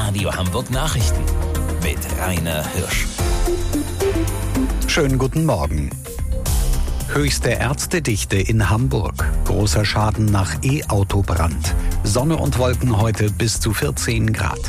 Radio Hamburg Nachrichten mit Rainer Hirsch. Schönen guten Morgen. Höchste Ärztedichte in Hamburg. Großer Schaden nach E-Autobrand. Sonne und Wolken heute bis zu 14 Grad.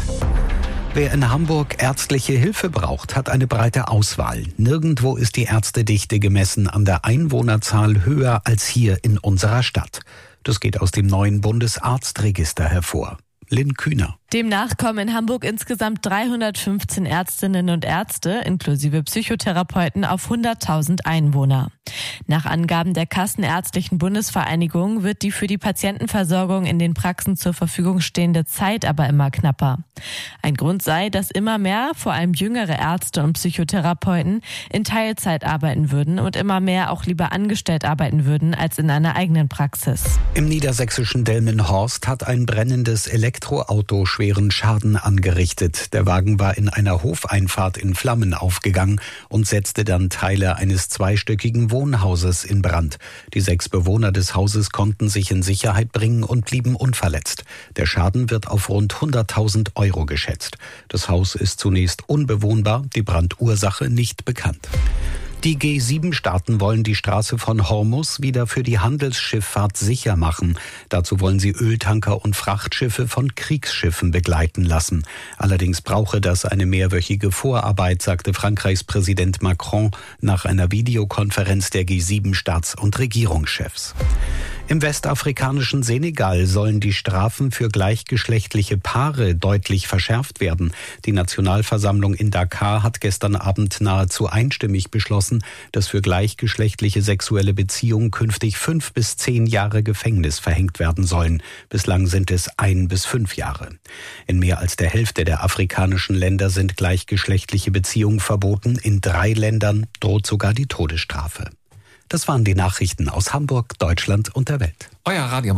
Wer in Hamburg ärztliche Hilfe braucht, hat eine breite Auswahl. Nirgendwo ist die Ärztedichte gemessen an der Einwohnerzahl höher als hier in unserer Stadt. Das geht aus dem neuen Bundesarztregister hervor. Lynn Kühner. Demnach kommen in Hamburg insgesamt 315 Ärztinnen und Ärzte, inklusive Psychotherapeuten, auf 100.000 Einwohner. Nach Angaben der Kassenärztlichen Bundesvereinigung wird die für die Patientenversorgung in den Praxen zur Verfügung stehende Zeit aber immer knapper. Ein Grund sei, dass immer mehr, vor allem jüngere Ärzte und Psychotherapeuten, in Teilzeit arbeiten würden und immer mehr auch lieber angestellt arbeiten würden als in einer eigenen Praxis. Im niedersächsischen Delmenhorst hat ein brennendes Elektroauto schweren Schaden angerichtet. Der Wagen war in einer Hofeinfahrt in Flammen aufgegangen und setzte dann Teile eines zweistöckigen Wohnhauses in Brand. Die 6 Bewohner des Hauses konnten sich in Sicherheit bringen und blieben unverletzt. Der Schaden wird auf rund 100.000 Euro geschätzt. Das Haus ist zunächst unbewohnbar, die Brandursache nicht bekannt. Die G7-Staaten wollen die Straße von Hormuz wieder für die Handelsschifffahrt sicher machen. Dazu wollen sie Öltanker und Frachtschiffe von Kriegsschiffen begleiten lassen. Allerdings brauche das eine mehrwöchige Vorarbeit, sagte Frankreichs Präsident Macron nach einer Videokonferenz der G7-Staats- und Regierungschefs. Im westafrikanischen Senegal sollen die Strafen für gleichgeschlechtliche Paare deutlich verschärft werden. Die Nationalversammlung in Dakar hat gestern Abend nahezu einstimmig beschlossen, dass für gleichgeschlechtliche sexuelle Beziehungen künftig 5 bis 10 Jahre Gefängnis verhängt werden sollen. Bislang sind es 1 bis 5 Jahre. In mehr als der Hälfte der afrikanischen Länder sind gleichgeschlechtliche Beziehungen verboten. In 3 Ländern droht sogar die Todesstrafe. Das waren die Nachrichten aus Hamburg, Deutschland und der Welt. Euer Radio